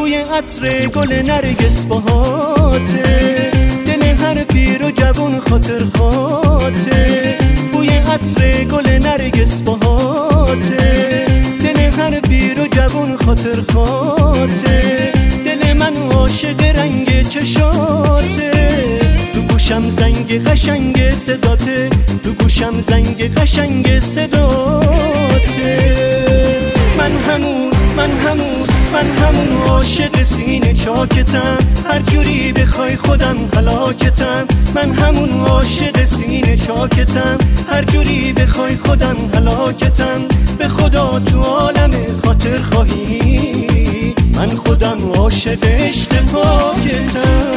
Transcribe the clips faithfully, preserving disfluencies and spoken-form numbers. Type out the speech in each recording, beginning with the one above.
بوی عطر گل نرگس باهاته، دل هر پیر و جوون خاطر خاطه. بوی عطر گل نرگس باهاته، دل هر پیر و جوون خاطر خاطه. دل من عاشق رنگ چشاته، تو گوشم زنگ قشنگ صداته، تو گوشم زنگ قشنگ صداته. من همون من همون من همون عاشق سینه چاکتم، هر جوری بخوای خودم هلاکتم. من همون عاشق سینه چاکتم، هر جوری بخوای خودم هلاکتم. به خدا تو عالم خاطر خواهی، من خودم عاشق عشق پاکتم.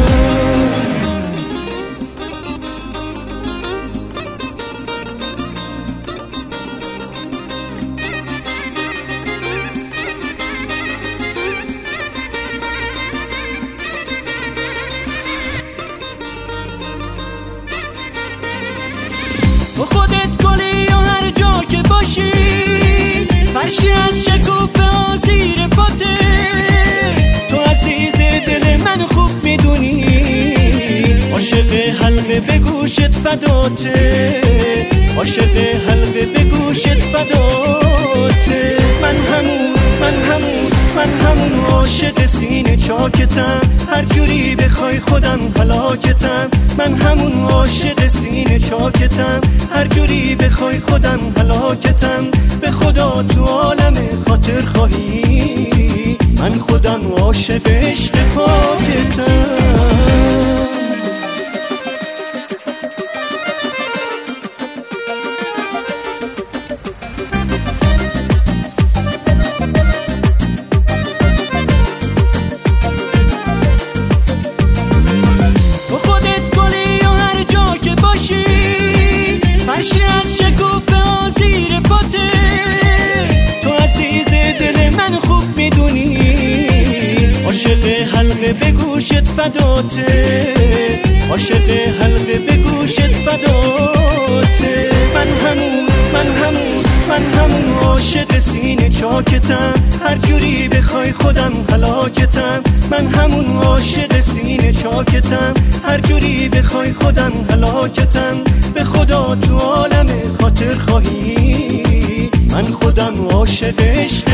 تو خودت گلی و هر جا که باشی، فرشی از شکوفه زیر پاته. تو عزیز دل من خوب میدونی، عاشق حلقه به گوشت فداته، عاشق حلقه به گوشت فداته. من همون من همون من همون عاشق سینه چاکتم، هر جوری بخوای خودم هلاکتم. من همون عاشق سینه چاکتم، هر جوری بخوای خودم هلاکتم. به خدا تو عالم خاطر خواهی، من خودم عاشق عشق پاکتم. فرشی از شکوفه زیر پاته، تو عزیز دل من خوب میدونی، عاشق حلقه به گوشت فداته، عاشق حلقه به گوشت فداته. من همون من همون من همون عاشق سینه چاکتم، هر جوری بخوای خودم هلاکتم. من همون عاشق سینه چاکتم، هر جوری بخوای خودم هلاکتم. به خدا تو عالم خاطر خواهی، من خودم عاشق عشق